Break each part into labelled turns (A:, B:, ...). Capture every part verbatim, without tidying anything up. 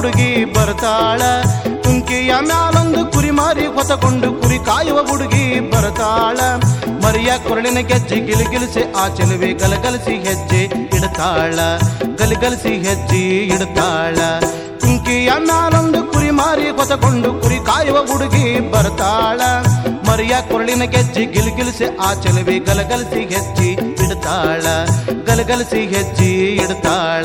A: ಹುಡುಗಿ ಬರ್ತಾಳ. ಕುಂಕಿಯ ಮ್ಯಾಲೊಂದು ಕುರಿ ಮಾರಿ ಹೊತಕೊಂಡು ಕುರಿ ಕಾಯುವ ಹುಡುಗಿ ಬರ್ತಾಳ. ಮರಿಯ ಕೊರಳಿನ ಗೆಜ್ಜೆ ಗಿಲಿಗಿಲಿಸಿ ಆ ಚೆಲುವೆ ಗಲಗಲಿಸಿ ಹೆಜ್ಜೆ ಇಡ್ತಾಳ. ಗಲಗಲಿಸಿ ಹೆಜ್ಜೆ ಇಡ್ತಾಳ. ಕುಂಕಿಯ ಮ್ಯಾಲೊಂದು ಕುರಿ ಮಾರಿ ಹೊತಕೊಂಡು ಕುರಿ ಕಾಯುವ ಹುಡುಗಿ ಬರ್ತಾಳ. ಮರಿಯ ಕೊರಳಿನ ಗೆಜ್ಜೆ ಗಿಲಿಗಿಲಿಸಿ ಆ ಚೆಲುವೆ ಗಲಗಲಿಸಿ ಹೆಜ್ಜೆ ಇಡ್ತಾಳ. ಗಲಗಲಿಸಿ ಹೆಜ್ಜೆ ಇಡ್ತಾಳ.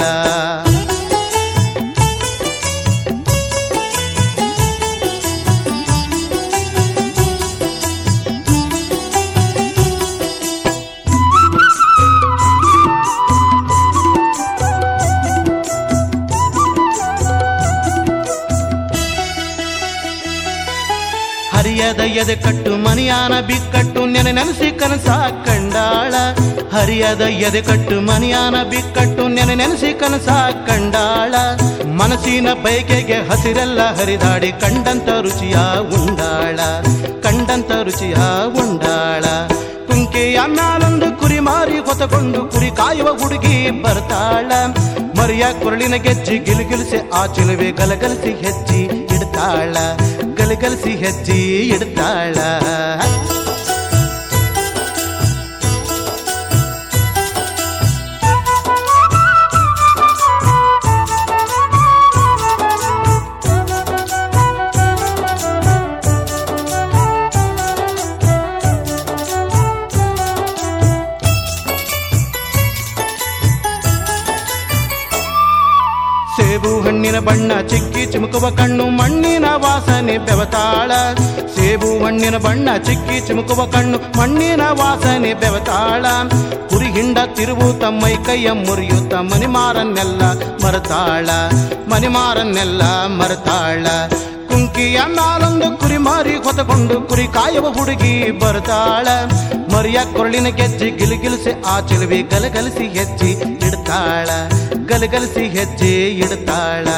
A: ಹರಿಯದ ಎದೆ ಕಟ್ಟು ಮನಿಯಾನ ಬಿಕ್ಕಟ್ಟು ನೆನೆ ನೆನೆಸಿ ಕನಸ ಕಂಡಾಳ. ಹರಿಯದ ಎದೆ ಕಟ್ಟು ಮನಿಯಾನ ಬಿಕ್ಕಟ್ಟು ನೆನೆ ನೆನೆಸಿ ಕನಸ ಕಂಡಾಳ. ಮನಸ್ಸಿನ ಬಯಕೆಗೆ ಹಸಿರೆಲ್ಲ ಹರಿದಾಡಿ ಕಂಡಂತ ರುಚಿಯ ಉಂಡಾಳ. ಕಂಡಂತ ರುಚಿಯ ಉಂಡಾಳ. ಕುಂಕೆಯ ಮ್ಯಾಲೊಂದು ಕುರಿ ಮಾರಿ ಹೊತಕೊಂಡು ಕುರಿ ಕಾಯುವ ಹುಡುಗಿ ಬರ್ತಾಳ. ಮರಿಯ ಕೊರಳಿನ ಗೆಜ್ಜೆ ಗಿಲಿಗಿಲಿಸಿ ಆ ಚೆಲುವೆ ಗಲಗಲಿಸಿ ಹೆಜ್ಜೆ ಇಡ್ತಾಳ. ಗಲಗಲಿಸಿ ಹೆಜ್ಜೆ ಇಡ್ತಾಳ. ಸೇಬು ಹಣ್ಣಿನ ಬಣ್ಣ ಚಿಕ್ಕಿ ಚಿಮುಕುವ ಕಣ್ಣು ಮಣ್ಣಿನ ವಾಸನೆ ಬೆವತಾಳ. ಸೇಬು ಹಣ್ಣಿನ ಬಣ್ಣ ಚಿಕ್ಕಿ ಚಿಮುಕುವ ಕಣ್ಣು ಮಣ್ಣಿನ ವಾಸನೆ ಬೆವತಾಳ. ಕುರಿ ಹಿಂಡ ತಿರುವುತ ಮೈ ಕೈಯ ಮುರಿಯುತ್ತ ಮನಿಮಾರನ್ನೆಲ್ಲ ಮರತಾಳ. ಮನಿಮಾರನ್ನೆಲ್ಲ ಮರತಾಳ. ಕುಂಕಿಯ ಮ್ಯಾಲೊಂದು ಕುರಿ ಮಾರಿ ಹೊತಕೊಂಡು ಕುರಿ ಕಾಯುವ ಹುಡುಗಿ ಬರ್ತಾಳ. ಮರಿಯ ಕೊರಳಿನ ಗೆಜ್ಜೆ ಗಿಲಿಗಿಲಿಸಿ ಆ ಚೆಲುವೆ ಗಲಗಲಿಸಿ ಹೆಜ್ಜೆ ಇಡ್ತಾಳ. ಗಲಗಲಿಸಿ ಹೆಜ್ಜೆ ಇಡ್ತಾಳ.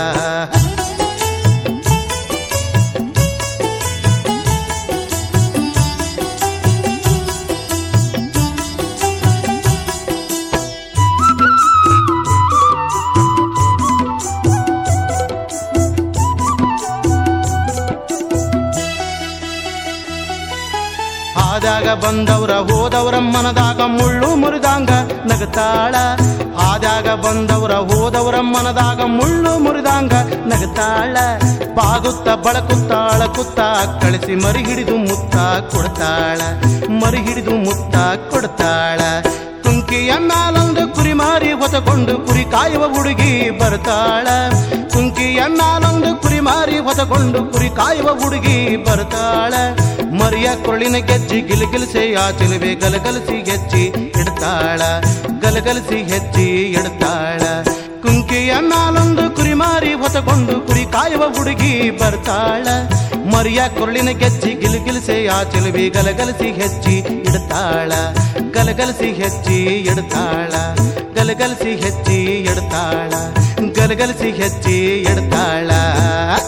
A: ಆದಾಗ ಬಂದವರ ಹೋದವರ ಮನದಾಗ ಮುಳ್ಳು ಮುರಿದಾಂಗ ನಗತಾಳ. ಆದಾಗ ಬಂದವರ ಹೋದವರ ಮನದಾಗ ಮುಳ್ಳು ಮುರಿದಾಂಗ ನಗತಾಳ. ಬಾಗುತ್ತ ಬಳಕುತ್ತ ಅಳಕುತ್ತ ಕಳಿಸಿ ಮರಿ ಹಿಡಿದು ಮುತ್ತ ಕೊಡ್ತಾಳ. ಮರಿ ಹಿಡಿದು ಮುತ್ತ ಕೊಡ್ತಾಳ. ಕುಂಕಿಯ ಮ್ಯಾಲೊಂದು ಕುರಿ ಮಾರಿ ಹೊತಕೊಂಡು ಕುರಿ ಕಾಯುವ ಹುಡುಗಿ ಬರ್ತಾಳ. ಕುಂಕಿಯ ಮ್ಯಾಲೊಂದು ಕುರಿ ಮಾರಿ ಹೊತಕೊಂಡು ಕುರಿ ಕಾಯುವ ಹುಡುಗಿ ಬರ್ತಾಳ. ಮರಿಯ ಕೊರಳಿನ ಗೆಜ್ಜೆ ಗಿಲಿಗಿಲಿಸಿ ಆ ಚೆಲುವೆ ಗಲಗಲಿಸಿ ಹೆಜ್ಜೆ ಇಡ್ತಾಳ. ಗಲಗಲಿಸಿ ಹೆಜ್ಜೆ ಇಡ್ತಾಳ. ಕುಂಕಿಯ ಮ್ಯಾಲೊಂದು ಕುರಿ ಮಾರಿ ಹೊತಕೊಂಡು ಕುರಿ ಕಾಯುವ ಹುಡುಗಿ ಬರ್ತಾಳ. ಮರಿಯ ಕೊರಳಿನ ಗೆಜ್ಜೆ ಗಿಲಿಗಿಲಿಸಿ ಆ ಚೆಲುವೆ ಗಲಗಲಿಸಿ ಹೆಜ್ಜೆ ಇಡ್ತಾಳ. ಗಲಗಲಿಸಿ ಹೆಜ್ಜೆ ಇಡ್ತಾಳ. ಗಲಗಲಿಸಿ ಹೆಜ್ಜೆ ಇಡ್ತಾಳ. ಗಲಗಲಿಸಿ ಹೆಜ್ಜೆ ಇಡ್ತಾಳ.